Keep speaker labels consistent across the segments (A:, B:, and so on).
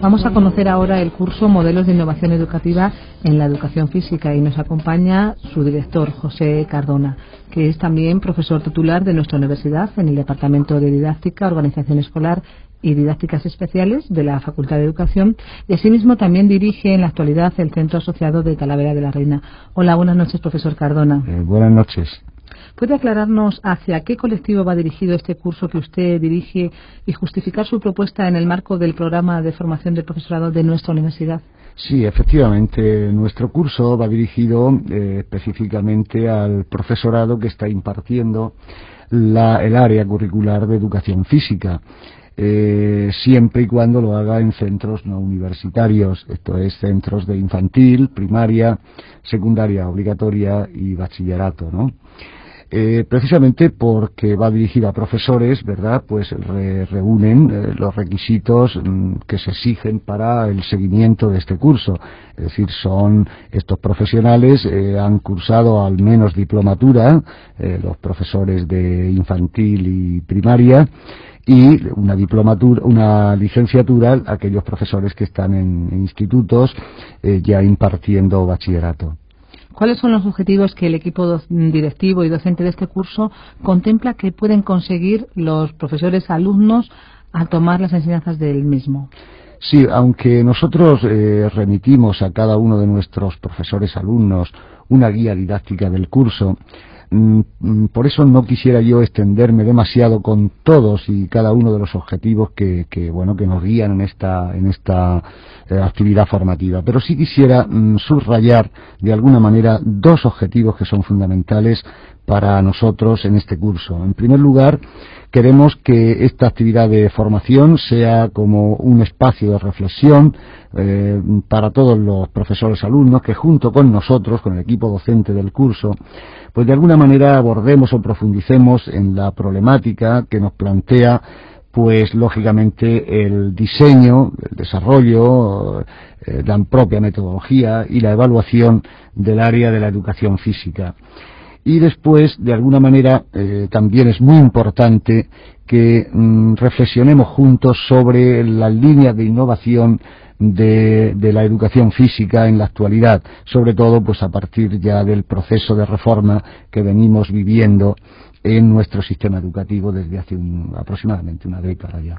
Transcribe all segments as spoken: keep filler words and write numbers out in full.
A: Vamos a conocer ahora el curso Modelos de Innovación Educativa en la Educación Física y nos acompaña su director, José Cardona, que es también profesor titular de nuestra universidad en el Departamento de Didáctica, Organización Escolar y Didácticas Especiales de la Facultad de Educación, y asimismo también dirige en la actualidad el Centro Asociado de Talavera de la Reina. Hola, buenas noches, profesor Cardona.
B: Eh, buenas noches.
A: ¿Puede aclararnos hacia qué colectivo va dirigido este curso que usted dirige y justificar su propuesta en el marco del programa de formación del profesorado de nuestra universidad?
B: Sí, efectivamente, nuestro curso va dirigido eh, específicamente al profesorado que está impartiendo la, el área curricular de educación física, eh, siempre y cuando lo haga en centros no universitarios, esto es, centros de infantil, primaria, secundaria obligatoria y bachillerato, ¿no? Eh, precisamente porque va dirigido a profesores, ¿verdad? Pues re, reúnen eh, los requisitos mm, que se exigen para el seguimiento de este curso. Es decir, son estos profesionales, eh, han cursado al menos diplomatura, eh, los profesores de infantil y primaria, y una diplomatura, una licenciatura, aquellos profesores que están en, en institutos eh, ya impartiendo bachillerato.
A: ¿Cuáles son los objetivos que el equipo directivo y docente de este curso contempla que pueden conseguir los profesores alumnos al tomar las enseñanzas del mismo?
B: Sí, aunque nosotros eh, remitimos a cada uno de nuestros profesores alumnos una guía didáctica del curso, mm, por eso no quisiera yo extenderme demasiado con todos y cada uno de los objetivos que, que bueno, que nos guían en esta, en esta eh, actividad formativa. Pero sí quisiera mm, subrayar de alguna manera dos objetivos que son fundamentales para nosotros en este curso. En primer lugar, queremos que esta actividad de formación sea como un espacio de reflexión eh, para todos los profesores alumnos que junto con nosotros, con el equipo docente del curso, pues de alguna manera abordemos o profundicemos en la problemática que nos plantea pues lógicamente el diseño, el desarrollo, eh, la propia metodología y la evaluación del área de la educación física. Y después, de alguna manera, eh, también es muy importante que mm, reflexionemos juntos sobre las líneas de innovación de, de la educación física en la actualidad, sobre todo pues a partir ya del proceso de reforma que venimos viviendo en nuestro sistema educativo desde hace un, aproximadamente una década ya.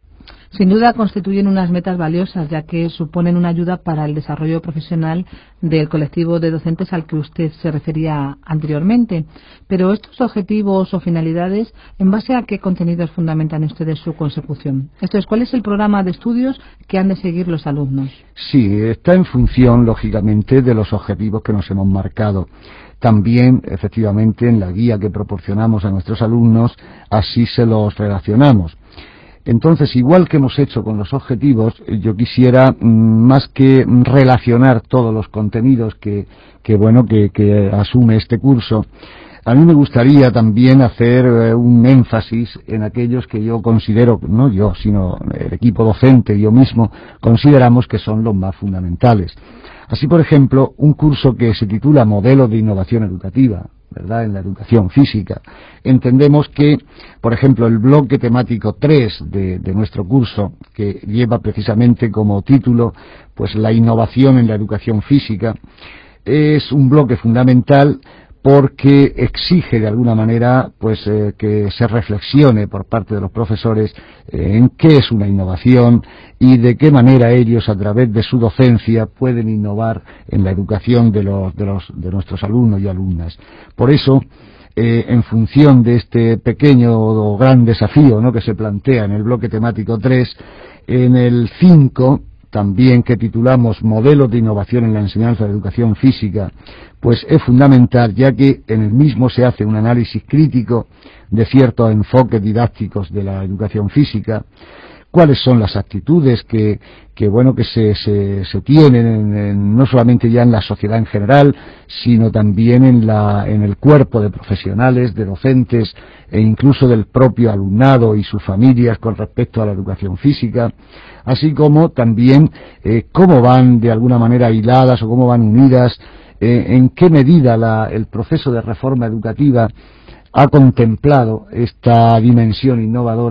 A: Sin duda constituyen unas metas valiosas, ya que suponen una ayuda para el desarrollo profesional del colectivo de docentes al que usted se refería anteriormente. Pero estos objetivos o finalidades, ¿en base a qué contenidos fundamentan ustedes su consecución? Esto es, ¿cuál es el programa de estudios que han de seguir los alumnos?
B: Sí, está en función, lógicamente, de los objetivos que nos hemos marcado. También, efectivamente, en la guía que proporcionamos a nuestros alumnos, así se los relacionamos. Entonces, igual que hemos hecho con los objetivos, yo quisiera más que relacionar todos los contenidos que, que bueno, que, que asume este curso, a mí me gustaría también hacer eh, un énfasis en aquellos que yo considero, no yo, sino el equipo docente, yo mismo, consideramos que son los más fundamentales. Así, por ejemplo, un curso que se titula Modelos de Innovación Educativa, ¿verdad?, en la educación física. Entendemos que, por ejemplo, el bloque temático tres de, de nuestro curso, que lleva precisamente como título pues la innovación en la educación física, es un bloque fundamental porque exige de alguna manera pues eh, que se reflexione por parte de los profesores eh, en qué es una innovación y de qué manera ellos a través de su docencia pueden innovar en la educación de los de los de nuestros alumnos y alumnas. Por eso, eh, en función de este pequeño o gran desafío, ¿no?, que se plantea en el bloque temático tres, en el cinco también, que titulamos Modelos de Innovación en la Enseñanza de Educación Física, pues es fundamental, ya que en el mismo se hace un análisis crítico de ciertos enfoques didácticos de la educación física, cuáles son las actitudes que, que bueno, que se, se, se tienen en, en, no solamente ya en la sociedad en general, sino también en, la, en el cuerpo de profesionales, de docentes e incluso del propio alumnado y sus familias con respecto a la educación física, así como también eh, cómo van de alguna manera hiladas o cómo van unidas, eh, en qué medida la, el proceso de reforma educativa ha contemplado esta dimensión innovadora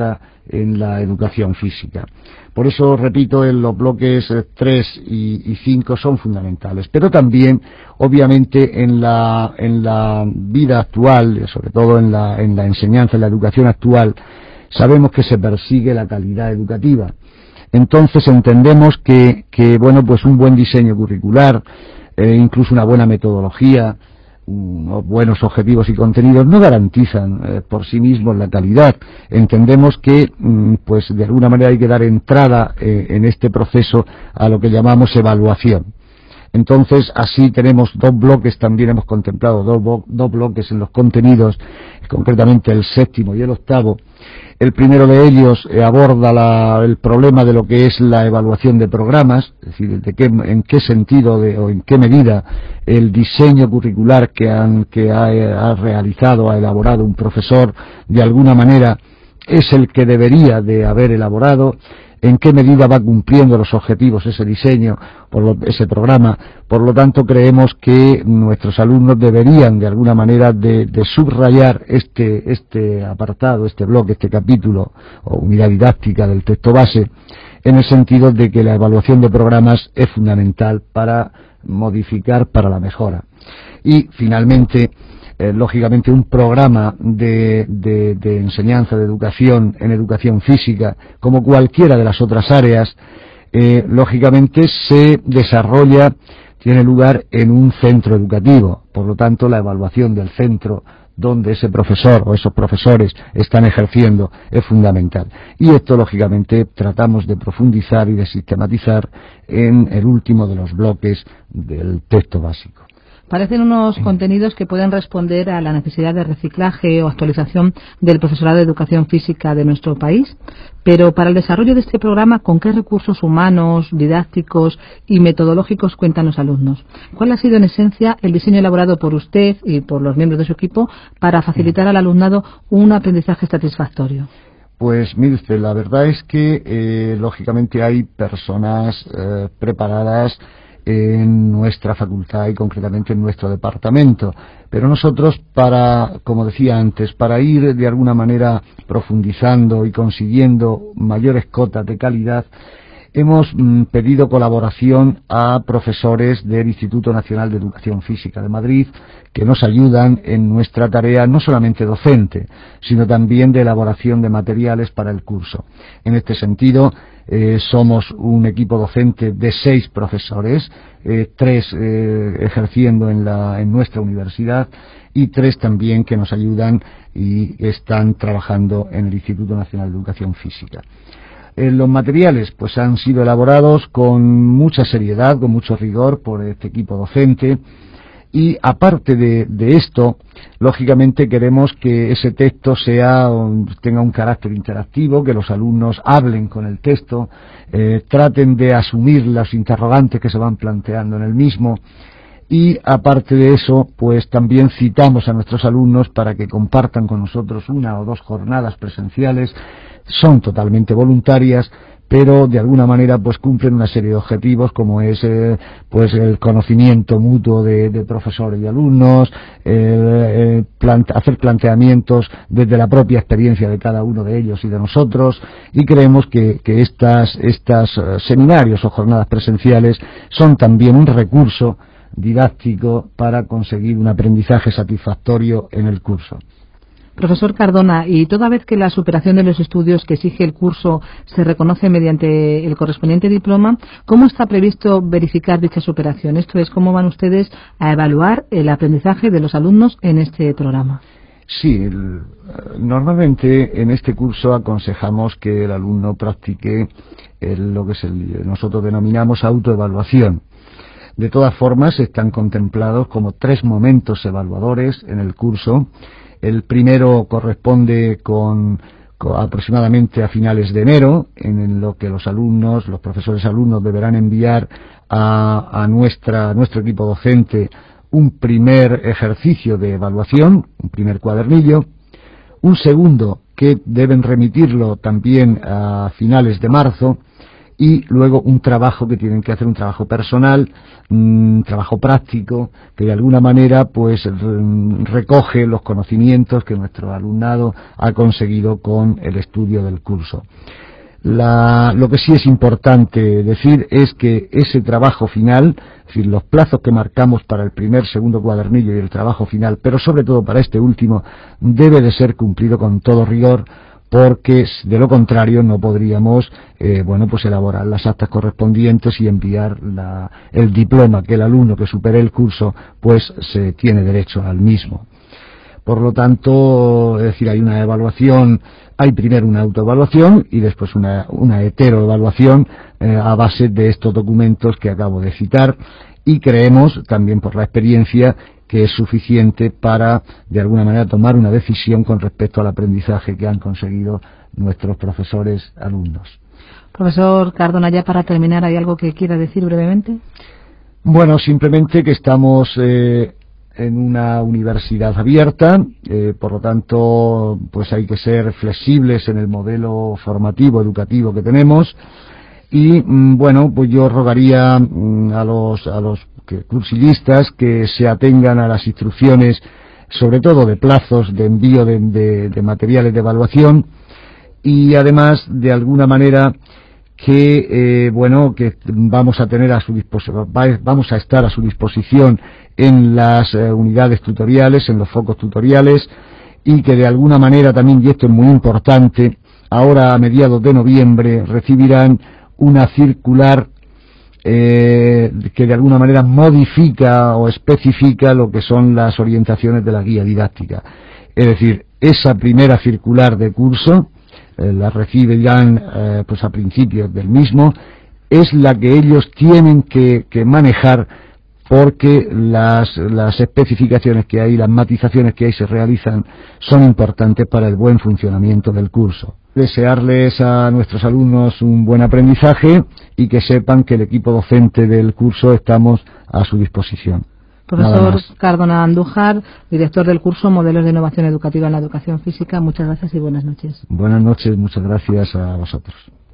B: en la educación física. Por eso, repito, en los bloques tres y cinco son fundamentales, pero también, obviamente, en la, en la vida actual, sobre todo en la, en la enseñanza, en la educación actual, sabemos que se persigue la calidad educativa. Entonces entendemos que, que bueno, pues un buen diseño curricular, eh, incluso una buena metodología, unos buenos objetivos y contenidos no garantizan eh, por sí mismos la calidad. Entendemos que mm, pues de alguna manera hay que dar entrada eh, en este proceso a lo que llamamos evaluación. Entonces, así tenemos dos bloques, también hemos contemplado dos, dos bloques en los contenidos, concretamente el séptimo y el octavo. El primero de ellos eh, aborda la, el problema de lo que es la evaluación de programas, es decir, de qué, en qué sentido de, o en qué medida el diseño curricular que, han, que ha, ha realizado, ha elaborado un profesor, de alguna manera es el que debería de haber elaborado, en qué medida va cumpliendo los objetivos ese diseño, por lo, ese programa. Por lo tanto, creemos que nuestros alumnos deberían de alguna manera de, de subrayar este, este apartado, este bloque, este capítulo o unidad didáctica del texto base, en el sentido de que la evaluación de programas es fundamental para modificar, para la mejora. Y finalmente, Eh, lógicamente un programa de, de, de enseñanza, de educación en educación física, como cualquiera de las otras áreas, eh, lógicamente se desarrolla, tiene lugar en un centro educativo. Por lo tanto, la evaluación del centro donde ese profesor o esos profesores están ejerciendo es fundamental. Y esto, lógicamente, tratamos de profundizar y de sistematizar en el último de los bloques del texto básico.
A: Parecen unos contenidos que pueden responder a la necesidad de reciclaje o actualización del profesorado de educación física de nuestro país, pero para el desarrollo de este programa, ¿con qué recursos humanos, didácticos y metodológicos cuentan los alumnos? ¿Cuál ha sido en esencia el diseño elaborado por usted y por los miembros de su equipo para facilitar al alumnado un aprendizaje satisfactorio?
B: Pues mire usted, la verdad es que eh, lógicamente hay personas eh, preparadas en nuestra facultad y concretamente en nuestro departamento, pero nosotros, para, como decía antes, para ir de alguna manera profundizando y consiguiendo mayores cotas de calidad, hemos mm, pedido colaboración a profesores del Instituto Nacional de Educación Física de Madrid, que nos ayudan en nuestra tarea no solamente docente, sino también de elaboración de materiales para el curso. En este sentido, eh, somos un equipo docente de seis profesores, eh, tres eh, ejerciendo en, la, en nuestra universidad y tres también que nos ayudan y están trabajando en el Instituto Nacional de Educación Física. Eh, los materiales pues han sido elaborados con mucha seriedad, con mucho rigor por este equipo docente. Y aparte de, de esto, lógicamente queremos que ese texto sea tenga un carácter interactivo, que los alumnos hablen con el texto, eh, traten de asumir los interrogantes que se van planteando en el mismo. Y aparte de eso, pues también citamos a nuestros alumnos para que compartan con nosotros una o dos jornadas presenciales. Son totalmente voluntarias, pero de alguna manera pues cumplen una serie de objetivos, como es eh, pues el conocimiento mutuo de, de profesores y alumnos, eh, eh, plante, hacer planteamientos desde la propia experiencia de cada uno de ellos y de nosotros, y creemos que, que estas, estas uh, seminarios o jornadas presenciales son también un recurso didáctico para conseguir un aprendizaje satisfactorio en el curso.
A: Profesor Cardona, y toda vez que la superación de los estudios que exige el curso se reconoce mediante el correspondiente diploma, ¿cómo está previsto verificar dicha superación? Esto es, ¿cómo van ustedes a evaluar el aprendizaje de los alumnos en este programa?
B: Sí, el, normalmente en este curso aconsejamos que el alumno practique el, lo que es el, nosotros denominamos autoevaluación. De todas formas, están contemplados como tres momentos evaluadores en el curso. El primero corresponde con, con aproximadamente a finales de enero, en lo que los alumnos, los profesores alumnos deberán enviar a, a nuestra, nuestro equipo docente un primer ejercicio de evaluación, un primer cuadernillo, un segundo que deben remitirlo también a finales de marzo, y luego un trabajo que tienen que hacer, un trabajo personal, un trabajo práctico, que de alguna manera pues recoge los conocimientos que nuestro alumnado ha conseguido con el estudio del curso. La, lo que sí es importante decir es que ese trabajo final, es decir, los plazos que marcamos para el primer, segundo cuadernillo y el trabajo final, pero sobre todo para este último, debe de ser cumplido con todo rigor, porque de lo contrario no podríamos eh, bueno pues elaborar las actas correspondientes y enviar la, el diploma que el alumno que supere el curso pues se tiene derecho al mismo. Por lo tanto, es decir, hay una evaluación, hay primero una autoevaluación y después una, una heteroevaluación eh, a base de estos documentos que acabo de citar, y creemos, también por la experiencia, que es suficiente para, de alguna manera, tomar una decisión con respecto al aprendizaje que han conseguido nuestros profesores alumnos.
A: Profesor Cardona, ya para terminar, ¿hay algo que quiera decir brevemente?
B: Bueno, simplemente que estamos eh, en una universidad abierta, eh, por lo tanto, pues hay que ser flexibles en el modelo formativo, educativo que tenemos, y mm, bueno, pues yo rogaría mm, a los a los que, cursilistas que se atengan a las instrucciones, sobre todo de plazos de envío de, de, de materiales de evaluación, y además de alguna manera que eh, bueno que vamos a tener a su disposición, vamos a estar a su disposición en las eh, unidades tutoriales, en los focos tutoriales, y que de alguna manera también, y esto es muy importante, ahora a mediados de noviembre recibirán una circular eh, que de alguna manera modifica o especifica lo que son las orientaciones de la guía didáctica. Es decir, esa primera circular de curso eh, la recibirán eh, pues a principios del mismo, es la que ellos tienen que, que manejar, porque las, las especificaciones que hay, las matizaciones que ahí se realizan son importantes para el buen funcionamiento del curso. Desearles a nuestros alumnos un buen aprendizaje y que sepan que el equipo docente del curso estamos a su disposición.
A: Profesor Cardona Andújar, director del curso Modelos de Innovación Educativa en la Educación Física, muchas gracias y buenas noches.
B: Buenas noches, muchas gracias a vosotros.